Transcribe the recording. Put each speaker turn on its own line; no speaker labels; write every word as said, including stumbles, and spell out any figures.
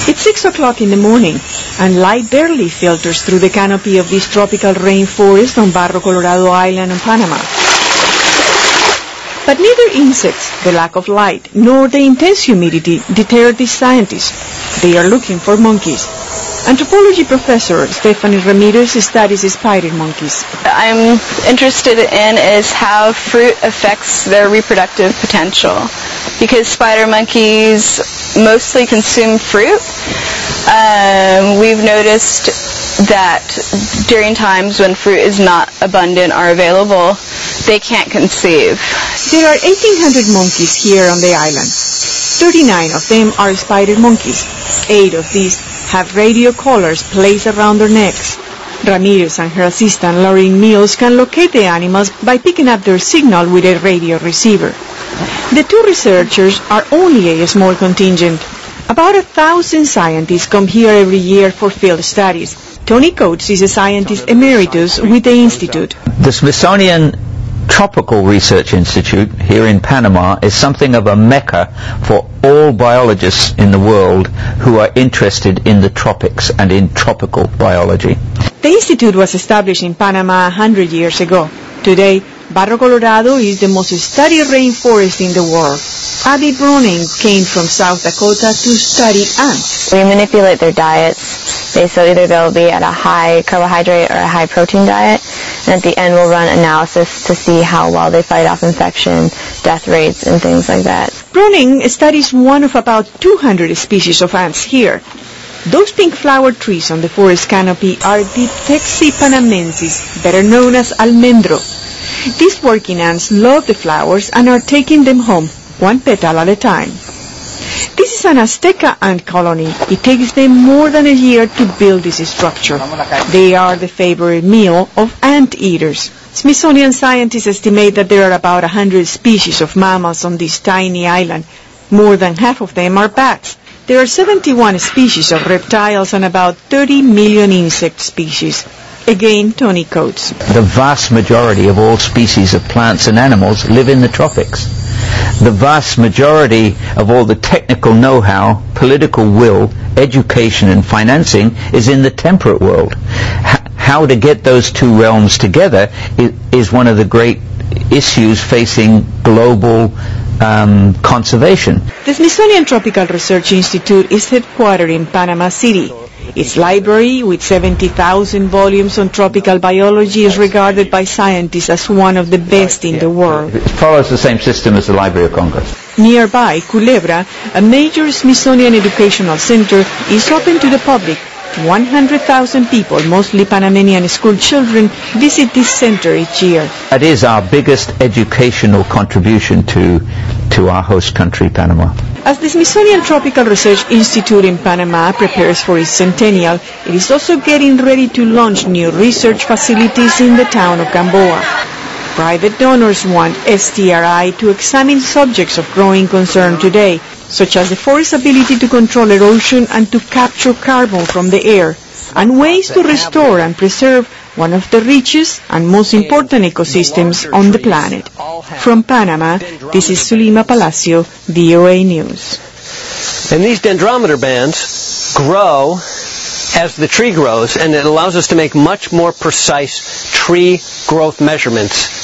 It's six o'clock in the morning, and light barely filters through the canopy of this tropical rainforest on Barro Colorado Island in Panama. But neither insects, the lack of light, nor the intense humidity deter these scientists. They are looking for monkeys. Anthropology professor Stephanie Ramirez studies spider monkeys.
I'm interested in is how fruit affects their reproductive potential, because spider monkeys mostly consume fruit. Um, we've noticed that during times when fruit is not abundant or available, they can't conceive.
There are eighteen hundred monkeys here on the island. thirty-nine of them are spider monkeys. Eight of these have radio collars placed around their necks. Ramirez and her assistant Lauren Mills can locate the animals by picking up their signal with a radio receiver. The two researchers are only a small contingent. About a thousand scientists come here every year for field studies. Tony Coates is a scientist emeritus with the Institute.
The Smithsonian Tropical Research Institute here in Panama is something of a mecca for all biologists in the world who are interested in the tropics and in tropical biology.
The institute was established in Panama a hundred years ago. Today, Barro Colorado is the most studied rainforest in the world. Abby Browning came from South Dakota to study ants.
We manipulate their diets. They, so either they'll be at a high carbohydrate or a high protein diet, and at the end we'll run analysis to see how well they fight off infection, death rates, and things like that.
Browning studies one of about two hundred species of ants here. Those pink flower trees on the forest canopy are Ditexi panamensis, better known as almendro. These working ants love the flowers and are taking them home, one petal at a time. This is an Azteca ant colony. It takes them more than a year to build this structure. They are the favorite meal of anteaters. Smithsonian scientists estimate that there are about one hundred species of mammals on this tiny island. More than half of them are bats. There are seventy-one species of reptiles and about thirty million insect species. Again, Tony Coates.
The vast majority of all species of plants and animals live in the tropics. The vast majority of all the technical know-how, political will, education and financing is in the temperate world. H- how to get those two realms together is, is one of the great issues facing global um, conservation.
The Smithsonian Tropical Research Institute is headquartered in Panama City. Its library, with seventy thousand volumes on tropical biology, is regarded by scientists as one of the best in the world.
It follows the same system as the Library of Congress.
Nearby, Culebra, a major Smithsonian educational center, is open to the public. one hundred thousand people, mostly Panamanian school children, visit this center each year.
That is our biggest educational contribution to, to our host country, Panama.
As the Smithsonian Tropical Research Institute in Panama prepares for its centennial, it is also getting ready to launch new research facilities in the town of Gamboa. Private donors want S T R I to examine subjects of growing concern today, such as the forest's ability to control erosion and to capture carbon from the air, and ways to restore and preserve one of the richest and most important ecosystems on the planet. From Panama, this is Zulima Palacio, V O A News.
And these dendrometer bands grow as the tree grows, and it allows us to make much more precise tree growth measurements